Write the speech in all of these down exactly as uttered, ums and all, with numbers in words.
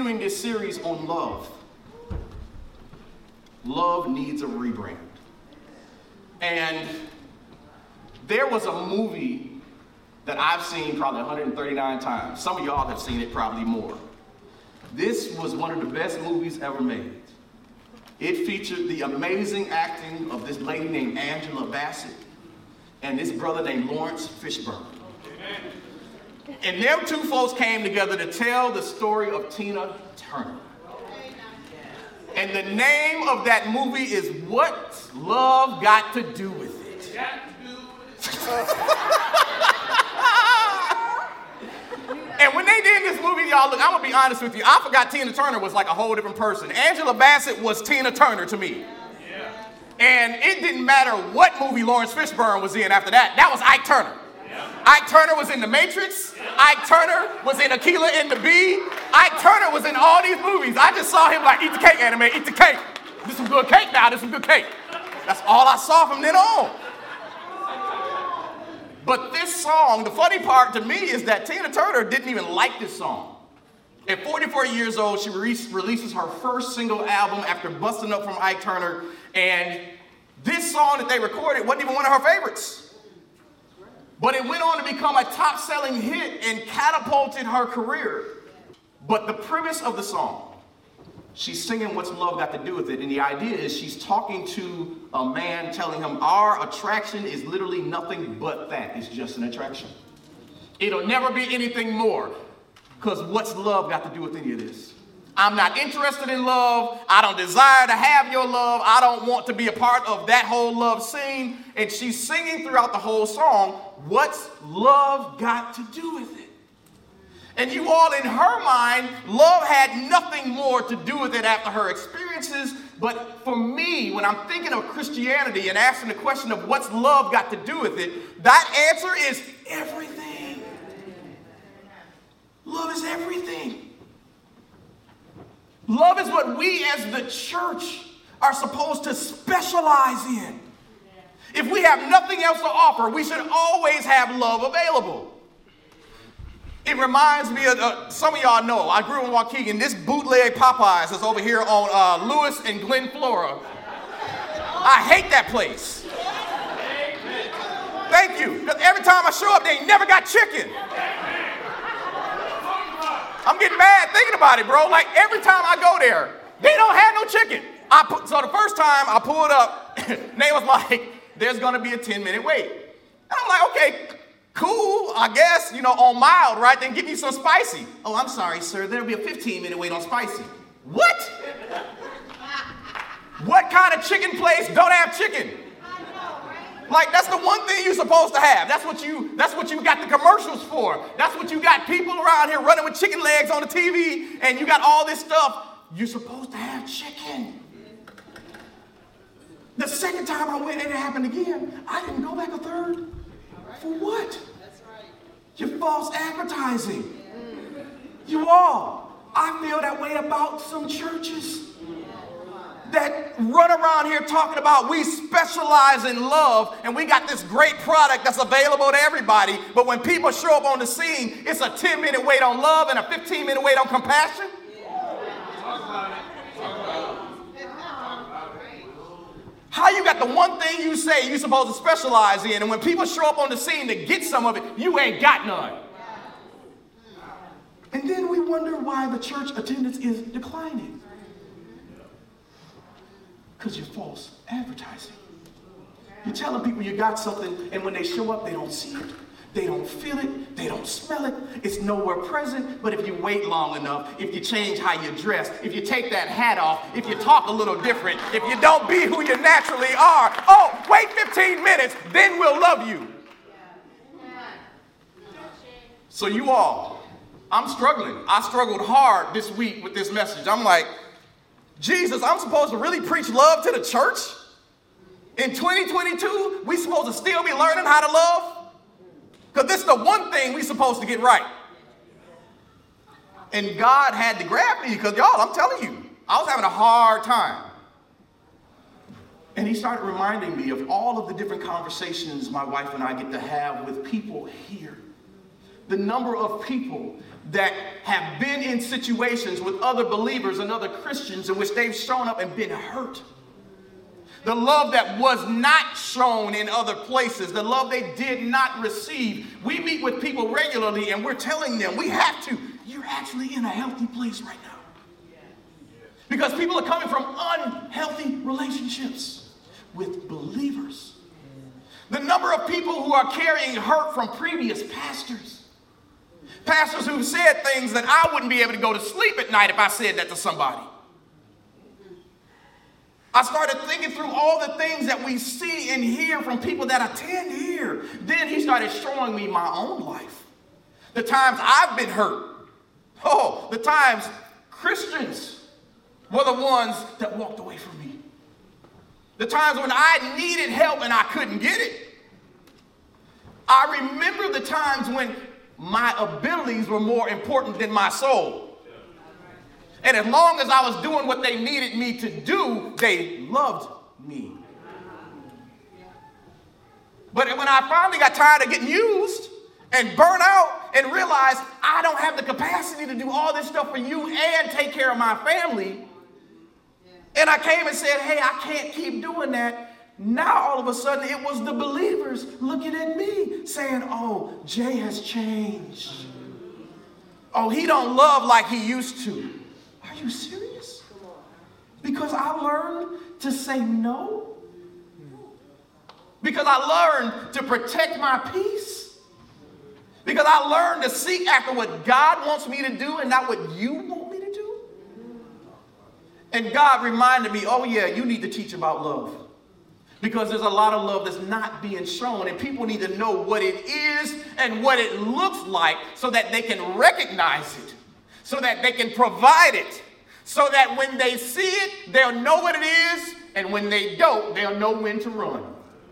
continuing this series on love. Love needs a rebrand. And there was a movie that I've seen probably one hundred thirty-nine times. Some of y'all have seen it probably more. This was one of the best movies ever made. It featured the amazing acting of this lady named Angela Bassett and this brother named Lawrence Fishburne. And them two folks came together to tell the story of Tina Turner. And the name of that movie is What's Love Got to Do with It? And when they did this movie, y'all, look, I'm going to be honest with you. I forgot Tina Turner was like a whole different person. Angela Bassett was Tina Turner to me. Yeah. And it didn't matter what movie Lawrence Fishburne was in after that. That was Ike Turner. Yeah. Ike Turner was in The Matrix. Yeah. Ike Turner was in Akeelah and the Bee. Ike Turner was in all these movies. I just saw him like, eat the cake, anime, eat the cake. This is some good cake now. This is some good cake. That's all I saw from then on. But this song, the funny part to me is that Tina Turner didn't even like this song. At forty-four years old, she re- releases her first single album after busting up from Ike Turner. And this song that they recorded wasn't even one of her favorites. But it went on to become a top-selling hit and catapulted her career. But the premise of the song, she's singing What's Love Got to Do with It, and the idea is she's talking to a man telling him our attraction is literally nothing but that. It's just an attraction. It'll never be anything more, because what's love got to do with any of this? I'm not interested in love. I don't desire to have your love. I don't want to be a part of that whole love scene. And she's singing throughout the whole song, what's love got to do with it? And you all, in her mind, love had nothing more to do with it after her experiences. But for me, when I'm thinking of Christianity and asking the question of what's love got to do with it, that answer is everything. Love is everything. Love is what we as the church are supposed to specialize in. If we have nothing else to offer, we should always have love available. It reminds me of, uh, some of y'all know, I grew up in Waukegan. This bootleg Popeyes is over here on uh, Lewis and Glen Flora. I hate that place. Thank you. Because every time I show up, they never got chicken. I'm getting mad thinking about it, bro. Like, every time I go there, they don't have no chicken. I put, so the first time I pulled up, they was like, there's going to be a ten-minute wait. And I'm like, okay, cool, I guess, you know, on mild, right? Then give me some spicy. Oh, I'm sorry, sir. There'll be a fifteen-minute wait on spicy. What? What kind of chicken place don't have chicken? Like, that's the one thing you're supposed to have. That's what you, that's what you got the commercials for. That's what you got people around here running with chicken legs on the T V, and you got all this stuff. You're supposed to have chicken. The second time I went and it happened again, I didn't go back a third. For what? That's right. You're false advertising. Mm. You all, I feel that way about some churches that run around here talking about we specialize in love and we got this great product that's available to everybody, but when people show up on the scene, it's a ten-minute wait on love and a fifteen-minute wait on compassion. How you got the one thing you say you're supposed to specialize in, and when people show up on the scene to get some of it, you ain't got none. And then we wonder why the church attendance is declining. Because you're false advertising. You're telling people you got something, and when they show up, they don't see it. They don't feel it. They don't smell it. It's nowhere present. But if you wait long enough, if you change how you dress, if you take that hat off, if you talk a little different, if you don't be who you naturally are, oh, wait fifteen minutes, then we'll love you. So you all, I'm struggling. I struggled hard this week with this message. I'm like, Jesus, I'm supposed to really preach love to the church? In twenty twenty-two, we supposed to still be learning how to love? Because this is the one thing we're supposed to get right. And God had to grab me because, y'all, I'm telling you, I was having a hard time. And he started reminding me of all of the different conversations my wife and I get to have with people here. the number of people that have been in situations with other believers and other Christians in which they've shown up and been hurt. The love that was not shown in other places, the love they did not receive. We meet with people regularly and we're telling them, we have to, you're actually in a healthy place right now. Because people are coming from unhealthy relationships with believers. The number of people who are carrying hurt from previous pastors. Pastors who've said things that I wouldn't be able to go to sleep at night if I said that to somebody. I started thinking through all the things that we see and hear from people that attend here. Then he started showing me my own life. The times I've been hurt. Oh, the times Christians were the ones that walked away from me. The times when I needed help and I couldn't get it. I remember the times when my abilities were more important than my soul. And as long as I was doing what they needed me to do, they loved me. But when I finally got tired of getting used and burnt out and realized I don't have the capacity to do all this stuff for you and take care of my family, and I came and said, hey, I can't keep doing that. Now all of a sudden it was the believers looking at me saying, oh, Jay has changed. Oh, he don't love like he used to. Are you serious? Because I learned to say no? Because I learned to protect my peace? Because I learned to seek after what God wants me to do and not what you want me to do? And God reminded me, oh yeah, you need to teach about love. Because there's a lot of love that's not being shown, and people need to know what it is and what it looks like so that they can recognize it, so that they can provide it, so that when they see it, they'll know what it is, and when they don't, they'll know when to run.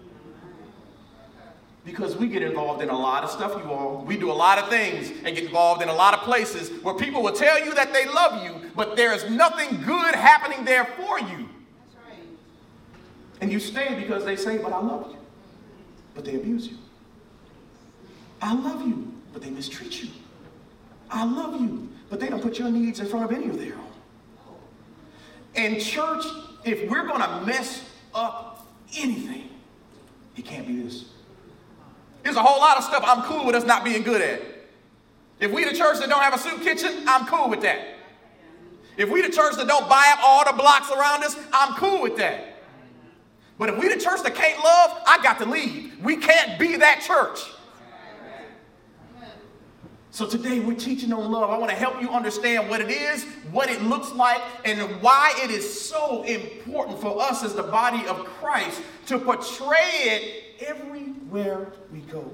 Because we get involved in a lot of stuff, you all. We do a lot of things and get involved in a lot of places where people will tell you that they love you, but there is nothing good happening there for you. And you stay because they say, but I love you. But they abuse you. I love you, but they mistreat you. I love you, but they don't put your needs in front of any of their own. And church, if we're going to mess up anything, it can't be this. There's a whole lot of stuff I'm cool with us not being good at. If we the church that don't have a soup kitchen, I'm cool with that. If we the church that don't buy up all the blocks around us, I'm cool with that. But if we the church that can't love, I got to leave. We can't be that church. So today we're teaching on love. I want to help you understand what it is, what it looks like, and why it is so important for us as the body of Christ to portray it everywhere we go.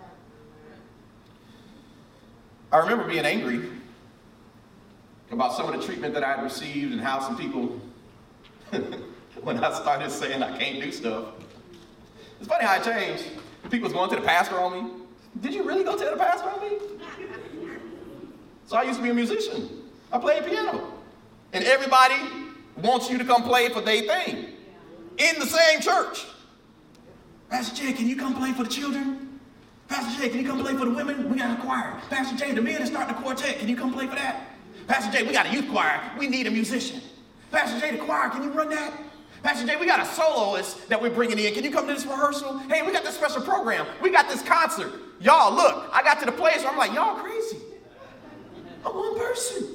I remember being angry about some of the treatment that I had received and how some people... when I started saying I can't do stuff. It's funny how it changed. People was going to the pastor on me. Did you really go tell the pastor on me? So I used to be a musician. I played piano. And everybody wants you to come play for their thing. In the same church. Pastor Jay, can you come play for the children? Pastor Jay, can you come play for the women? We got a choir. Pastor Jay, the men are starting a quartet. Can you come play for that? Pastor Jay, we got a youth choir. We need a musician. Pastor Jay, the choir, can you run that? Pastor Jay, we got a soloist that we're bringing in. Can you come to this rehearsal? Hey, we got this special program. We got this concert. Y'all, look, I got to the place where I'm like, y'all crazy. I'm one person.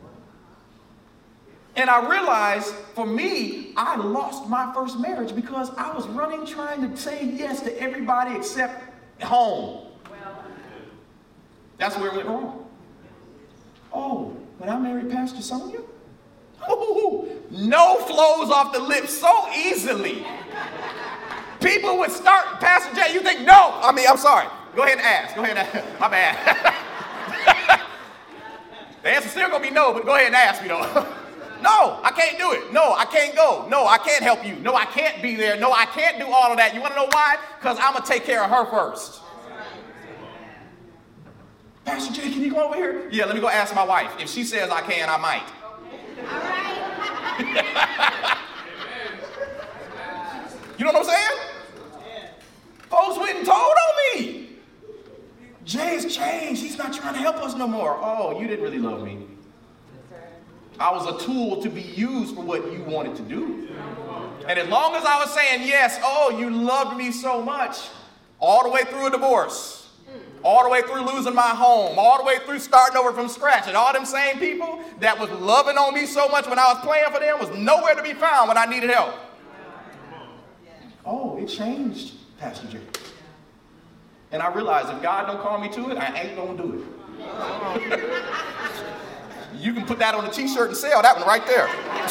And I realized, for me, I lost my first marriage because I was running trying to say yes to everybody except home. That's where it went wrong. Oh, when I married Pastor Sonia, ooh, no flows off the lips so easily. People would start, Pastor Jay, you think no? I mean, I'm sorry. Go ahead and ask. Go ahead and ask. My bad. The answer's still going to be no, but go ahead and ask me though. No, I can't do it. No, I can't go. No, I can't help you. No, I can't be there. No, I can't do all of that. You want to know why? Because I'm going to take care of her first. Pastor Jay, can you go over here? Yeah, let me go ask my wife. If she says I can, I might. All right. You know what I'm saying? Folks went and told on me. Jay's changed. He's not us no more. Oh, you didn't really love me. I was a tool to be used for what you wanted to do. And as long as I was saying yes, oh, you loved me so much, all the way through a divorce, all the way through losing my home, all the way through starting over from scratch, and all them same people that was loving on me so much when I was playing for them was nowhere to be found when I needed help. Oh, it changed, Pastor Jay. And I realized if God don't call me to it, I ain't gonna do it. You can put that on a t-shirt and sell that one right there.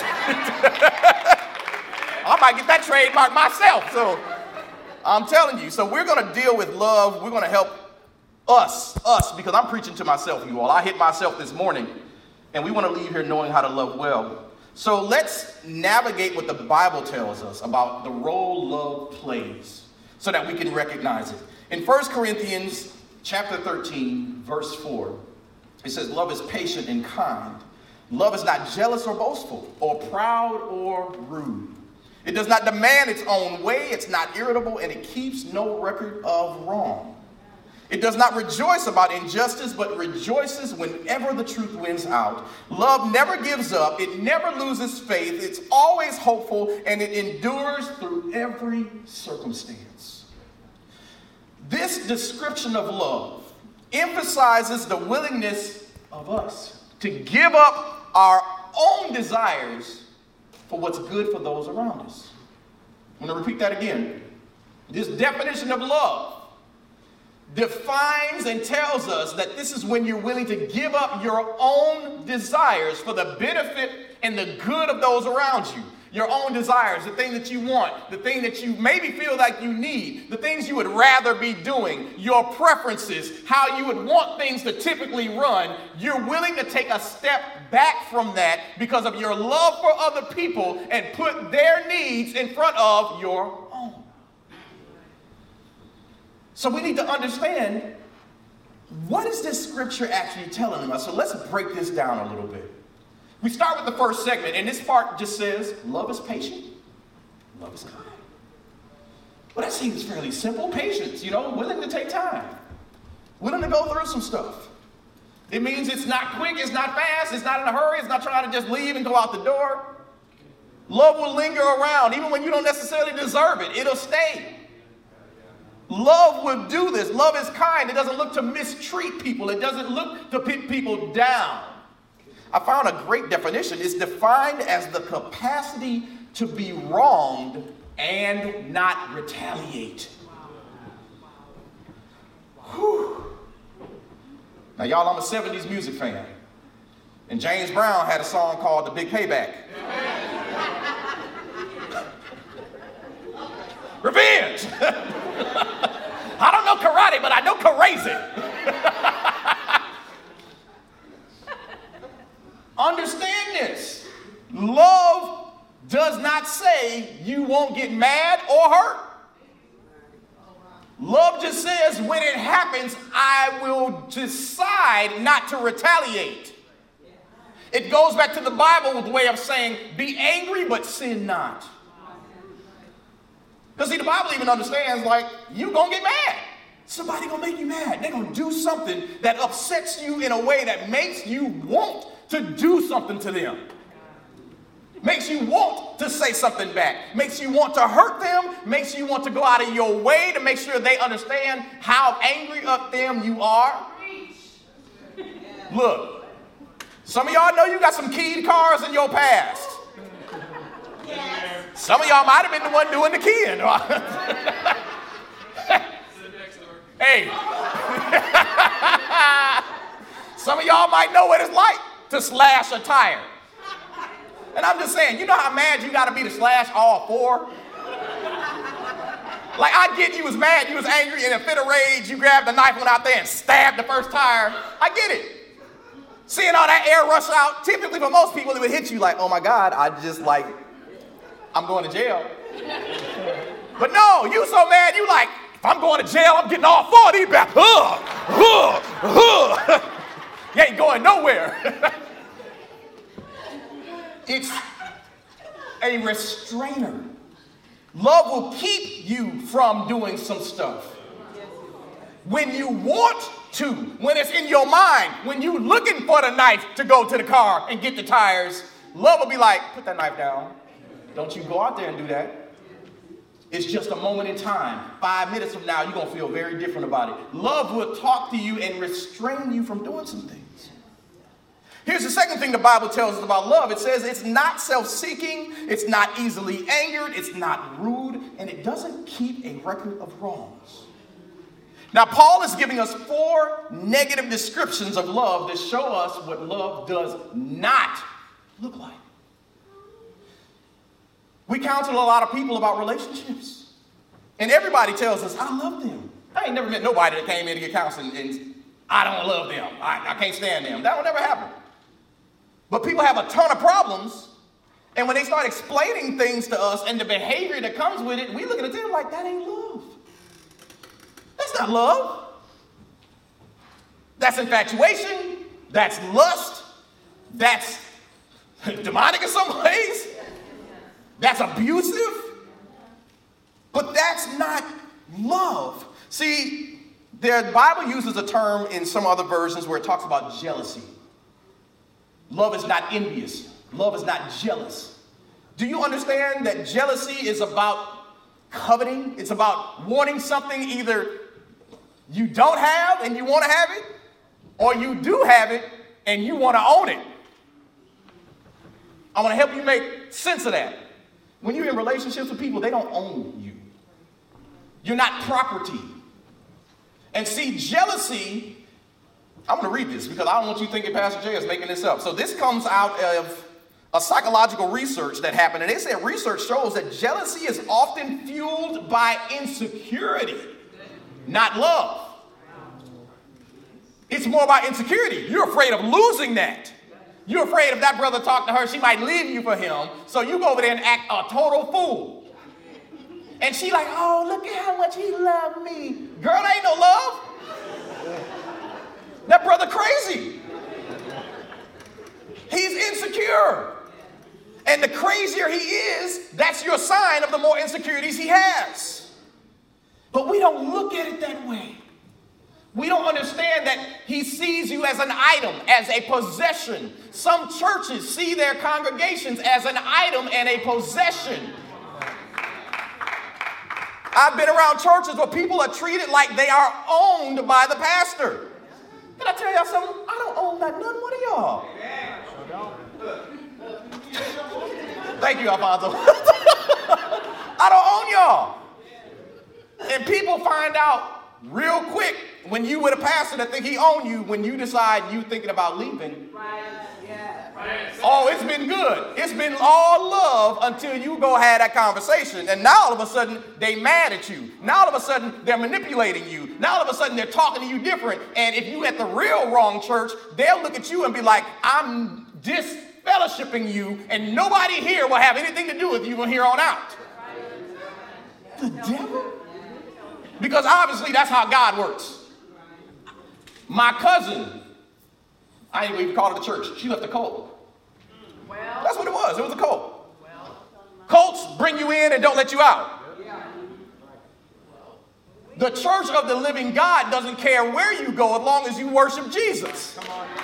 I might get that trademark myself. So I'm telling you. So we're going to deal with love. We're going to help us, us, because I'm preaching to myself, you all. I hit myself this morning, and we want to leave here knowing how to love well. So let's navigate what the Bible tells us about the role love plays so that we can recognize it. In First Corinthians chapter thirteen, verse four, it says, love is patient and kind. Love is not jealous or boastful or proud or rude. It does not demand its own way. It's not irritable, and it keeps no record of wrong. It does not rejoice about injustice, but rejoices whenever the truth wins out. Love never gives up. It never loses faith. It's always hopeful, and it endures through every circumstance. This description of love emphasizes the willingness of us to give up our own desires for what's good for those around us. I'm going to repeat that again. This definition of love defines and tells us that this is when you're willing to give up your own desires for the benefit and the good of those around you. Your own desires, the thing that you want, the thing that you maybe feel like you need, the things you would rather be doing, your preferences, how you would want things to typically run. You're willing to take a step back from that because of your love for other people and put their needs in front of your own. So we need to understand, what is this scripture actually telling us? So let's break this down a little bit. We start with the first segment, and this part just says, love is patient, love is kind. Well, that seems fairly simple. Patience, you know, willing to take time, willing to go through some stuff. It means it's not quick, it's not fast, it's not in a hurry, it's not trying to just leave and go out the door. Love will linger around, even when you don't necessarily deserve it. It'll stay. Love will do this. Love is kind. It doesn't look to mistreat people. It doesn't look to put people down. I found a great definition. It's defined as the capacity to be wronged and not retaliate. Whew. Now, y'all, I'm a seventies music fan. And James Brown had a song called The Big Payback. Revenge! I don't know karate, but I know crazy. Understand this. Love does not say you won't get mad or hurt. Love just says when it happens, I will decide not to retaliate. It goes back to the Bible's way of saying, be angry, but sin not. Because see, the Bible even understands, like, you gonna get mad. Somebody gonna make you mad. They're gonna do something that upsets you in a way that makes you want to do something to them. Makes you want to say something back. Makes you want to hurt them. Makes you want to go out of your way to make sure they understand how angry at them you are. Look, some of y'all know you got some keyed cars in your past. Yes. Some of y'all might have been the one doing the keying. Hey. Some of y'all might know what it's like to slash a tire. And I'm just saying, you know how mad you got to be to slash all four? Like, I get you was mad, you was angry, and in a fit of rage, you grabbed the knife, went out there and stabbed the first tire. I get it. Seeing all that air rush out, typically for most people, it would hit you like, oh my God, I just like, I'm going to jail. But no, you so mad, you like, if I'm going to jail, I'm getting all four of these back. Huh, huh, huh. You ain't going nowhere. It's a restrainer. Love will keep you from doing some stuff. When you want to, when it's in your mind, when you looking for the knife to go to the car and get the tires, love will be like, put that knife down. Don't you go out there and do that. It's just a moment in time. Five minutes from now, you're going to feel very different about it. Love will talk to you and restrain you from doing some things. Here's the second thing the Bible tells us about love. It says it's not self-seeking, it's not easily angered, it's not rude, and it doesn't keep a record of wrongs. Now, Paul is giving us four negative descriptions of love that show us what love does not look like. We counsel a lot of people about relationships. And everybody tells us, I love them. I ain't never met nobody that came in to get counseling and I don't love them. I, I can't stand them. That will never happen. But people have a ton of problems. And when they start explaining things to us and the behavior that comes with it, we look at them like, that ain't love. That's not love. That's infatuation. That's lust. That's demonic in some ways. That's abusive, but that's not love. See, the Bible uses a term in some other versions where it talks about jealousy. Love is not envious. Love is not jealous. Do you understand that jealousy is about coveting? It's about wanting something either you don't have and you want to have it, or you do have it and you want to own it. I want to help you make sense of that. When you're in relationships with people, they don't own you. You're not property. And see, jealousy, I'm going to read this because I don't want you thinking Pastor Jay is making this up. So this comes out of a psychological research that happened. And they said research shows that jealousy is often fueled by insecurity, not love. It's more about insecurity. You're afraid of losing that. You're afraid if that brother talked to her, she might leave you for him. So you go over there and act a total fool. And she like, oh, look at how much he loved me. Girl, that ain't no love. That brother crazy. He's insecure. And the crazier he is, that's your sign of the more insecurities he has. But we don't look at it that way. We don't understand that he sees you as an item, as a possession. Some churches see their congregations as an item and a possession. I've been around churches where people are treated like they are owned by the pastor. Can I tell y'all something? I don't own not none one of y'all. Thank you, Alfonso. I don't own y'all. And people find out real quick when you with a pastor that think he own you, when you decide you thinking about leaving. Right. Yeah. Right. Oh, it's been good. It's been all love until you go have that conversation. And now all of a sudden they mad at you. Now all of a sudden they're manipulating you. Now all of a sudden they're talking to you different. And if you at the real wrong church, they'll look at you and be like, I'm disfellowshipping you and nobody here will have anything to do with you from here on out. The devil? Because obviously that's how God works. My cousin, I ain't even call it a church. She left a cult. Well, that's what it was. It was a cult. Well, cults bring you in and don't let you out. The church of the living God doesn't care where you go as long as you worship Jesus.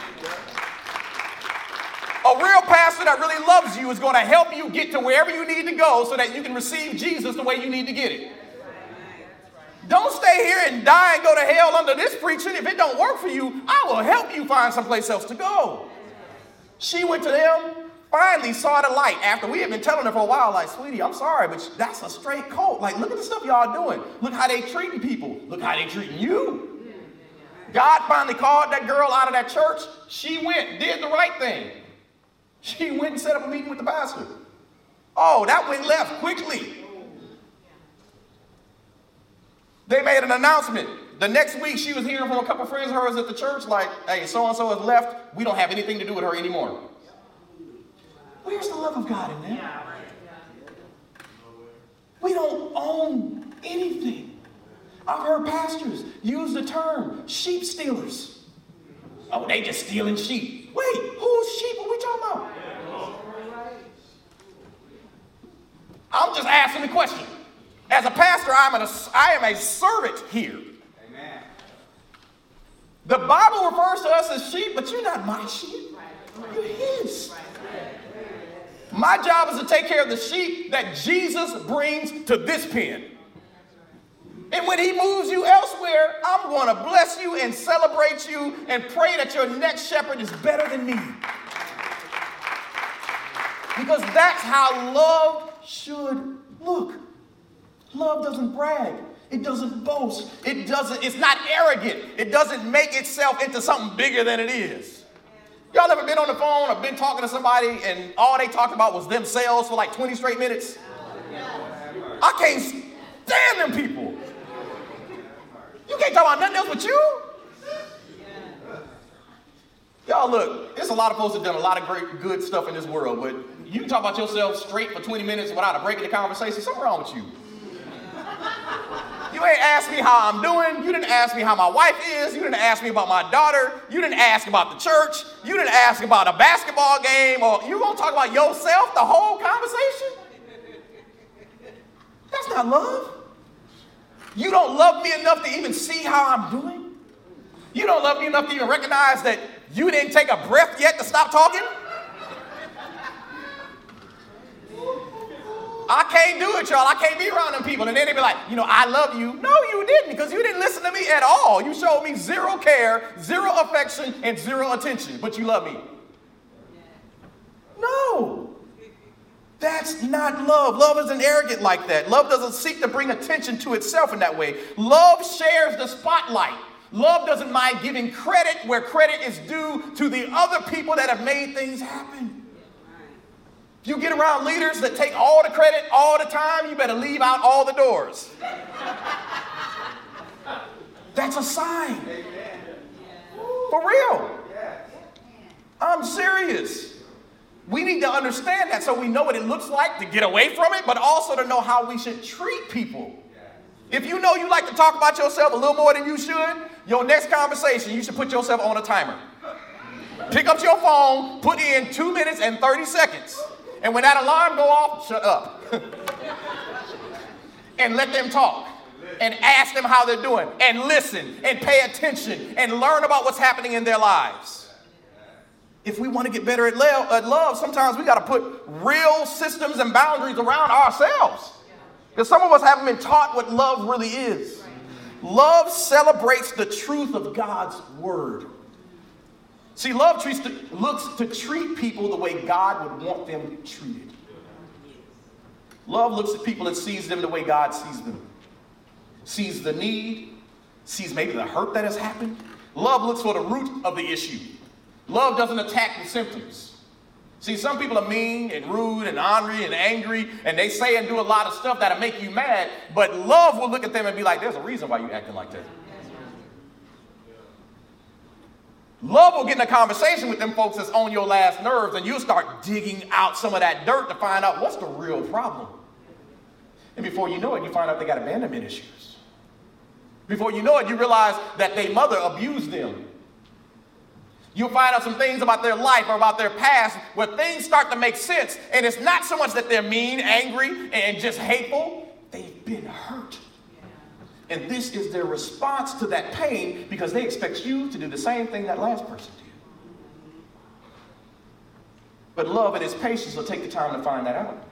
A real pastor that really loves you is going to help you get to wherever you need to go so that you can receive Jesus the way you need to get it. Don't stay here and die and go to hell under this preaching. If it don't work for you, I will help you find someplace else to go. She went to them, finally saw the light after we had been telling her for a while, like, sweetie, I'm sorry, but that's a straight cult. Like, look at the stuff y'all doing. Look how they treating people. Look how they treating you. God finally called that girl out of that church. She went, did the right thing. She went and set up a meeting with the pastor. Oh, that went left quickly. They made an announcement. The next week, she was hearing from a couple friends of hers at the church, like, hey, so-and-so has left. We don't have anything to do with her anymore. Where's the love of God in that? We don't own anything. I've heard pastors use the term sheep stealers. Oh, they just stealing sheep. Wait, whose sheep are we talking about? I'm just asking the question. As a pastor, I'm an, I am a servant here. Amen. The Bible refers to us as sheep, but you're not my sheep. You're his. My job is to take care of the sheep that Jesus brings to this pen. And when he moves you elsewhere, I'm going to bless you and celebrate you and pray that your next shepherd is better than me. Because that's how love should look. Love doesn't brag. It doesn't boast. It doesn't, it's not arrogant. It doesn't make itself into something bigger than it is. Y'all ever been on the phone or been talking to somebody and all they talked about was themselves for like twenty straight minutes? I can't stand them people. You can't talk about nothing else but you. Y'all look, there's a lot of folks that have done a lot of great, good stuff in this world, but you can talk about yourself straight for twenty minutes without a break in the conversation. Something wrong with you. You ain't asked me how I'm doing. You didn't ask me how my wife is. You didn't ask me about my daughter. You didn't ask about the church. You didn't ask about a basketball game. Or you gonna talk about yourself the whole conversation? That's not love. You don't love me enough to even see how I'm doing. You don't love me enough to even recognize that you didn't take a breath yet to stop talking. I can't do it, y'all. I can't be around them people. And then they be like, you know, I love you. No, you didn't, because you didn't listen to me at all. You showed me zero care, zero affection, and zero attention, but you love me. No. That's not love. Love isn't arrogant like that. Love doesn't seek to bring attention to itself in that way. Love shares the spotlight. Love doesn't mind giving credit where credit is due to the other people that have made things happen. If you get around leaders that take all the credit all the time, you better leave out all the doors. That's a sign. For real. I'm serious. We need to understand that so we know what it looks like to get away from it, but also to know how we should treat people. If you know you like to talk about yourself a little more than you should, your next conversation, you should put yourself on a timer. Pick up your phone, put in two minutes and thirty seconds. And when that alarm go off, shut up. And let them talk. And ask them how they're doing. And listen. And pay attention. And learn about what's happening in their lives. If we want to get better at love, sometimes we got to put real systems and boundaries around ourselves. Because some of us haven't been taught what love really is. Love celebrates the truth of God's word. See, love treats to, looks to treat people the way God would want them treated. Love looks at people and sees them the way God sees them. Sees the need, sees maybe the hurt that has happened. Love looks for the root of the issue. Love doesn't attack the symptoms. See, some people are mean and rude and ornery and angry, and they say and do a lot of stuff that'll make you mad, but love will look at them and be like, there's a reason why you're acting like that. Love will get in a conversation with them folks that's on your last nerves, and you'll start digging out some of that dirt to find out what's the real problem. And before you know it, you find out they got abandonment issues. Before you know it, you realize that their mother abused them. You'll find out some things about their life or about their past where things start to make sense, and it's not so much that they're mean, angry, and just hateful. They've been hurt. And this is their response to that pain because they expect you to do the same thing that last person did. But love and its patience will take the time to find that out.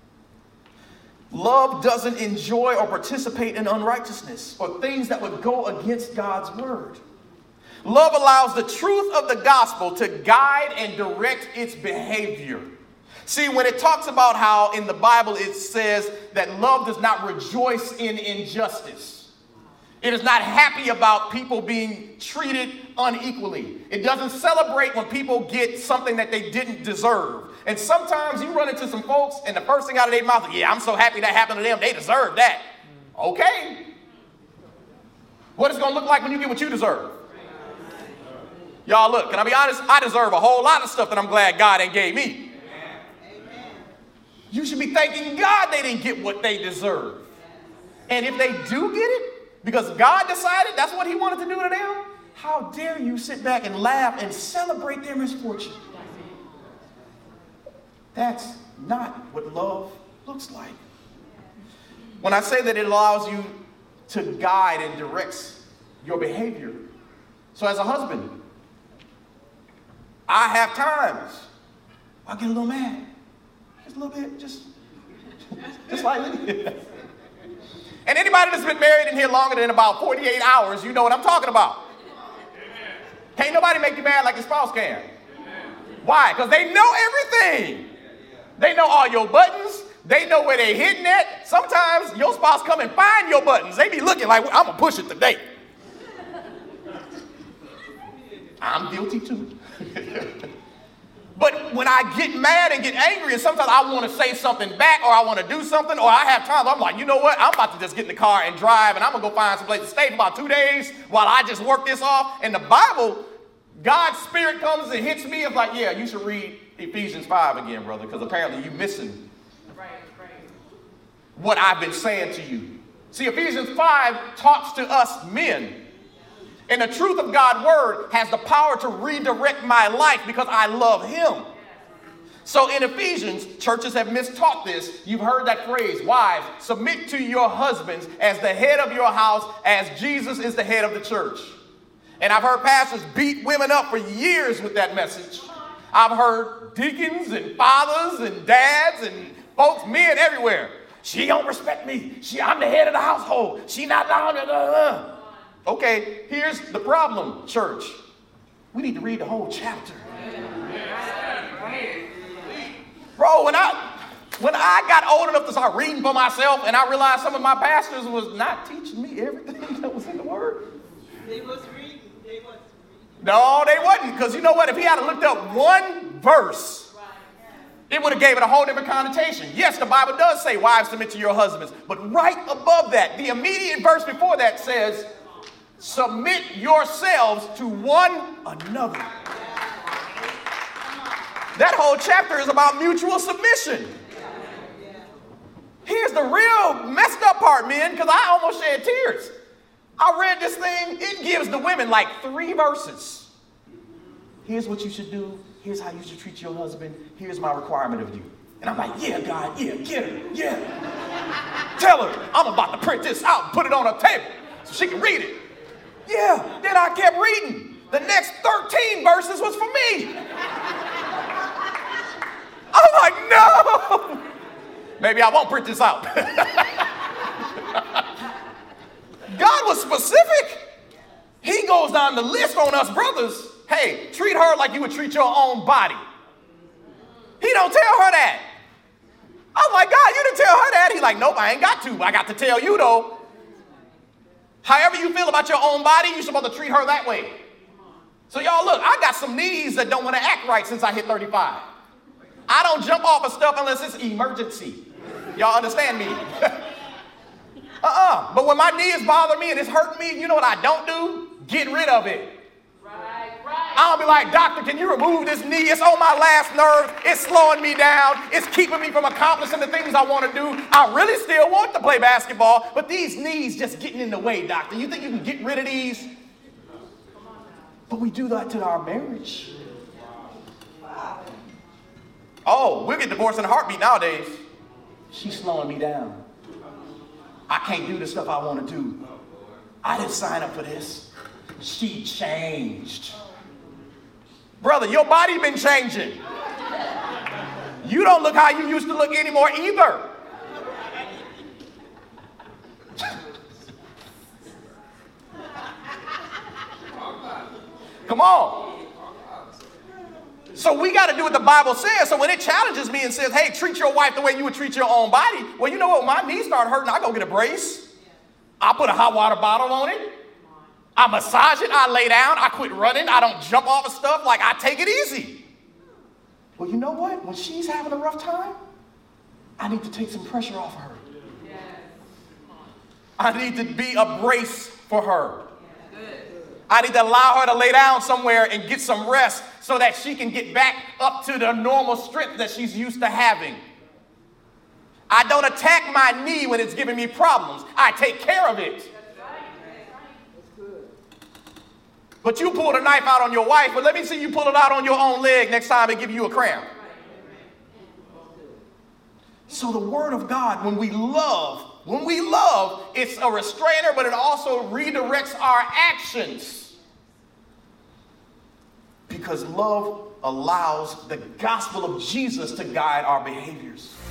Love doesn't enjoy or participate in unrighteousness or things that would go against God's word. Love allows the truth of the gospel to guide and direct its behavior. See, when it talks about how in the Bible it says that love does not rejoice in injustice. It is not happy about people being treated unequally. It doesn't celebrate when people get something that they didn't deserve. And sometimes you run into some folks and the first thing out of their mouth is, yeah, I'm so happy that happened to them. They deserve that. Okay. What is it going to look like when you get what you deserve? Y'all, look, can I be honest? I deserve a whole lot of stuff that I'm glad God ain't gave me. You should be thanking God they didn't get what they deserve. And if they do get it, because God decided that's what he wanted to do to them, how dare you sit back and laugh and celebrate their misfortune? That's not what love looks like. When I say that it allows you to guide and directs your behavior, So as a husband, I have times I get a little mad. Just a little bit, just, just slightly. And anybody that's been married in here longer than about forty-eight hours, you know what I'm talking about. Can't nobody make you mad like your spouse can. Why? Because they know everything. They know all your buttons. They know where they're hitting at. Sometimes your spouse come and find your buttons. They be looking like, I'm going to push it today. I'm guilty too. But when I get mad and get angry, and sometimes I want to say something back, or I want to do something, or I have times I'm like, you know what? I'm about to just get in the car and drive, and I'm going to go find some place to stay for about two days while I just work this off. And the Bible, God's Spirit comes and hits me. It's like, yeah, you should read Ephesians five again, brother, because apparently you're missing right, right. what I've been saying to you. See, Ephesians five talks to us men. And the truth of God's word has the power to redirect my life because I love him. So in Ephesians, churches have mistaught this. You've heard that phrase, wives, submit to your husbands as the head of your house, as Jesus is the head of the church. And I've heard pastors beat women up for years with that message. I've heard deacons and fathers and dads and folks, men everywhere. She don't respect me. She, I'm the head of the household. She not down there. Okay, here's the problem, church. We need to read the whole chapter. Bro, when I when I got old enough to start reading for myself, and I realized some of my pastors was not teaching me everything that was in the word. They was reading. They was reading. No, they wasn't, because you know what? If he had looked up one verse, it would have gave it a whole different connotation. Yes, the Bible does say, wives, submit to your husbands. But right above that, the immediate verse before that says, submit yourselves to one another. That whole chapter is about mutual submission. Here's the real messed up part, men, because I almost shed tears. I read this thing. It gives the women like three verses. Here's what you should do. Here's how you should treat your husband. Here's my requirement of you. And I'm like, yeah, God, yeah, get her, yeah. Tell her I'm about to print this out and put it on her table so she can read it. Yeah, then I kept reading. The next thirteen verses was for me. I'm like, no. Maybe I won't print this out. God was specific. He goes down the list on us brothers. Hey, treat her like you would treat your own body. He don't tell her that. I'm like, God, you didn't tell her that. He's like, nope, I ain't got to. I got to tell you, though. However you feel about your own body, you're supposed to treat her that way. So y'all, look, I got some knees that don't want to act right since I hit thirty-five. I don't jump off of stuff unless it's emergency. Y'all understand me? uh-uh. But when my knees bother me and it's hurting me, you know what I don't do? Get rid of it. Right, right. I'll be like, doctor, can you remove this knee? It's on my last nerve. It's slowing me down. It's keeping me from accomplishing the things I want to do. I really still want to play basketball, but these knees just getting in the way, doctor. You think you can get rid of these? But we do that to our marriage. Oh, we'll get divorced in a heartbeat nowadays. She's slowing me down. I can't do the stuff I want to do. I didn't sign up for this. She changed. Brother, your body been changing. You don't look how you used to look anymore either. Come on. So we got to do what the Bible says. So when it challenges me and says, hey, treat your wife the way you would treat your own body. Well, you know what? When my knees start hurting, I go get a brace. I put a hot water bottle on it. I massage it. I lay down. I quit running. I don't jump off of stuff. Like, I take it easy. Well, you know what? When she's having a rough time, I need to take some pressure off of her. I need to be a brace for her. I need to allow her to lay down somewhere and get some rest so that she can get back up to the normal strength that she's used to having. I don't attack my knee when it's giving me problems. I take care of it. But you pulled a knife out on your wife, but let me see you pull it out on your own leg next time it give you a cramp. So the word of God, when we love, when we love, it's a restrainer, but it also redirects our actions. because love allows the gospel of Jesus to guide our behaviors.